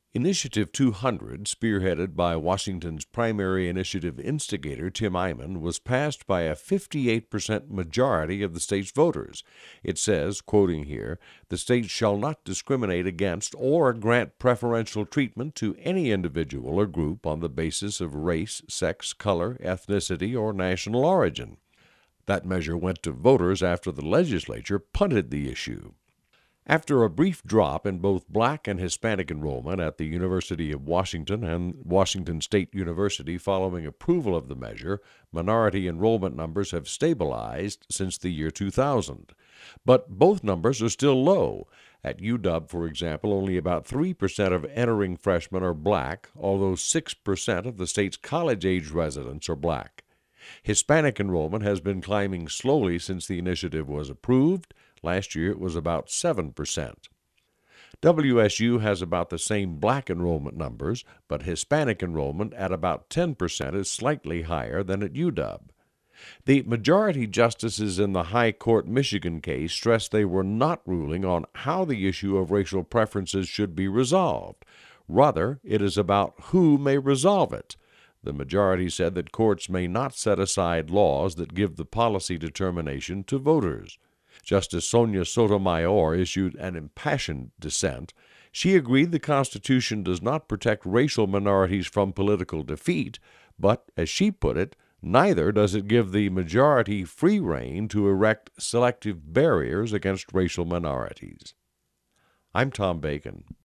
Initiative 200, spearheaded by Washington's primary initiative instigator Tim Eyman, was passed by a 58% majority of the state's voters. It says, quoting here, "The state shall not discriminate against or grant preferential treatment to any individual or group on the basis of race, sex, color, ethnicity, or national origin." That measure went to voters after the legislature punted the issue. After a brief drop in both black and Hispanic enrollment at the University of Washington and Washington State University following approval of the measure, minority enrollment numbers have stabilized since the year 2000. But both numbers are still low. At UW, for example, only about 3% of entering freshmen are black, although 6% of the state's college-age residents are black. Hispanic enrollment has been climbing slowly since the initiative was approved. Last year it was about 7%. WSU has about the same black enrollment numbers, but Hispanic enrollment at about 10% is slightly higher than at UW. The majority justices in the High Court Michigan case stressed they were not ruling on how the issue of racial preferences should be resolved. Rather, it is about who may resolve it. The majority said that courts may not set aside laws that give the policy determination to voters. Justice Sonia Sotomayor issued an impassioned dissent. She agreed the Constitution does not protect racial minorities from political defeat, but, as she put it, neither does it give the majority free rein to erect selective barriers against racial minorities. I'm Tom Bacon.